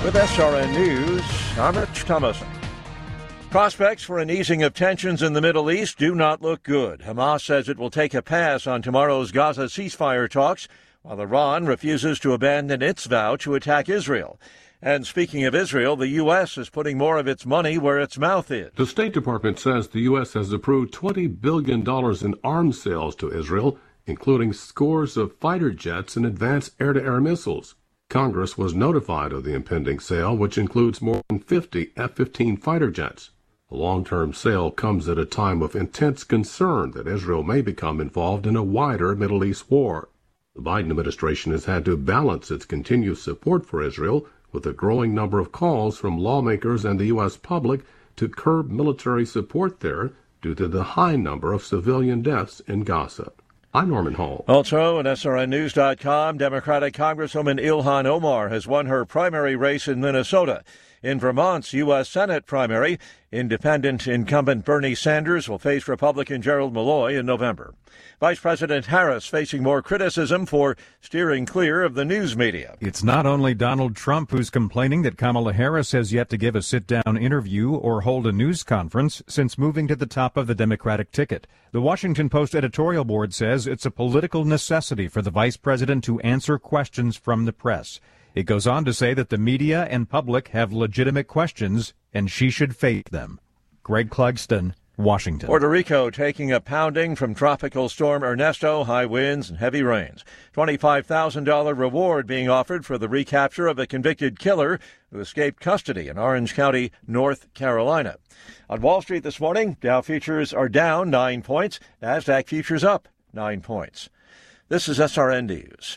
With SRN News, I'm Rich Thomason. Prospects for an easing of tensions in the Middle East do not look good. Hamas says it will take a pass on tomorrow's Gaza ceasefire talks, while Iran refuses to abandon its vow to attack Israel. And speaking of Israel, the U.S. is putting more of its money where its mouth is. The State Department says the U.S. has approved $20 billion in arms sales to Israel, including scores of fighter jets and advanced air-to-air missiles. Congress was notified of the impending sale, which includes more than 50 F-15 fighter jets. The long-term sale comes at a time of intense concern that Israel may become involved in a wider Middle East war. The Biden administration has had to balance its continued support for Israel with a growing number of calls from lawmakers and the U.S. public to curb military support there due to the high number of civilian deaths in Gaza. I'm Norman Hall. Also at SRNnews.com, Democratic Congresswoman Ilhan Omar has won her primary race in Minnesota. In Vermont's U.S. Senate primary, independent incumbent Bernie Sanders will face Republican Gerald Malloy in November. Vice President Harris facing more criticism for steering clear of the news media. It's not only Donald Trump who's complaining that Kamala Harris has yet to give a sit-down interview or hold a news conference since moving to the top of the Democratic ticket. The Washington Post editorial board says it's a political necessity for the vice president to answer questions from the press. It goes on to say that the media and public have legitimate questions, and she should face them. Greg Clugston, Washington. Puerto Rico taking a pounding from Tropical Storm Ernesto, high winds and heavy rains. $25,000 reward being offered for the recapture of a convicted killer who escaped custody in Orange County, North Carolina. On Wall Street this morning, Dow futures are down 9 points, NASDAQ futures up 9 points. This is SRN News.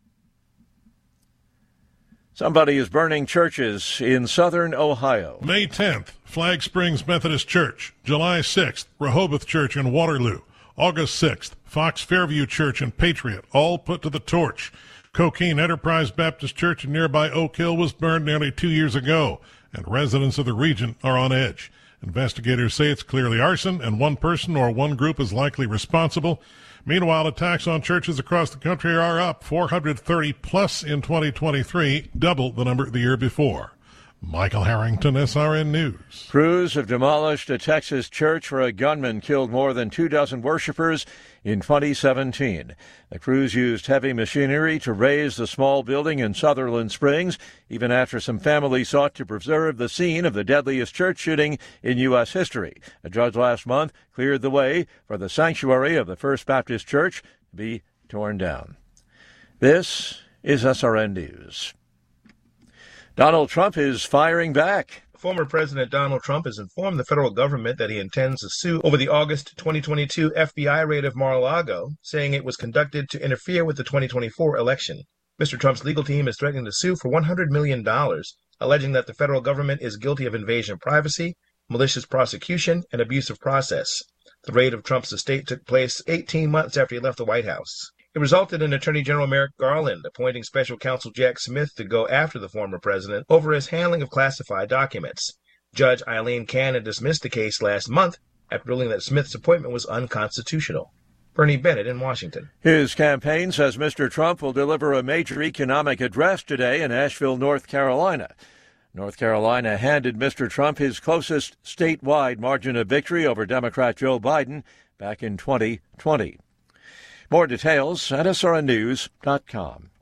Somebody is burning churches in southern Ohio. May 10th, Flag Springs Methodist Church. July 6th, Rehoboth Church in Waterloo. August 6th, Fox Fairview Church and Patriot, all put to the torch. Coquine Enterprise Baptist Church in nearby Oak Hill was burned nearly 2 years ago, and residents of the region are on edge. Investigators say it's clearly arson, and one person or one group is likely responsible. Meanwhile, attacks on churches across the country are up 430 plus in 2023, double the number the year before. Michael Harrington, SRN News. Crews have demolished a Texas church where a gunman killed more than 24 worshipers in 2017. The crews used heavy machinery to raise the small building in Sutherland Springs, even after some families sought to preserve the scene of the deadliest church shooting in U.S. history. A judge last month cleared the way for the sanctuary of the First Baptist Church to be torn down. This is SRN News. Donald Trump is firing back. Former President Donald Trump has informed the federal government that he intends to sue over the August 2022 FBI raid of Mar-a-Lago, saying it was conducted to interfere with the 2024 election. Mr. Trump's legal team is threatening to sue for $100 million, alleging that the federal government is guilty of invasion of privacy, malicious prosecution, and abuse of process. The raid of Trump's estate took place 18 months after he left the White House. It resulted in Attorney General Merrick Garland appointing Special Counsel Jack Smith to go after the former president over his handling of classified documents. Judge Eileen Cannon dismissed the case last month after ruling that Smith's appointment was unconstitutional. Bernie Bennett in Washington. His campaign says Mr. Trump will deliver a major economic address today in Asheville, North Carolina. North Carolina handed Mr. Trump his closest statewide margin of victory over Democrat Joe Biden back in 2020. More details at srnnews.com.